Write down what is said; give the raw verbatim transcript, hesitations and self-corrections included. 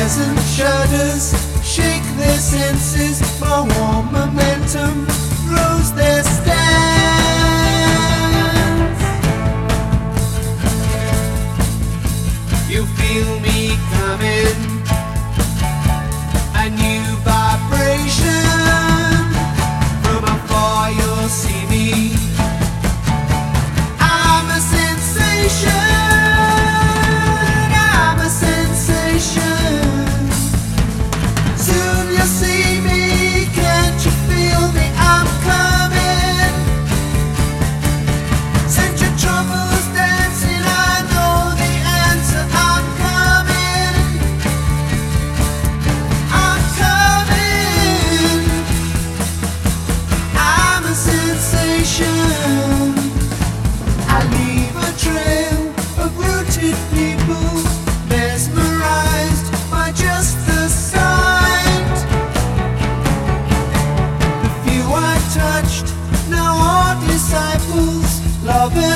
pleasant shudders shake their senses, my warm momentum grows their stance. You feel me coming, a new vibration. From afar you'll see me, I'm a sensation. Soon you'll see me, can't you feel me? I'm coming. Send your troubles dancing, I know the answer. I'm coming, I'm coming. I'm a sensation. I leave a trail of rooted people, mesmerized by just the sight. The few I touched now are disciples, loving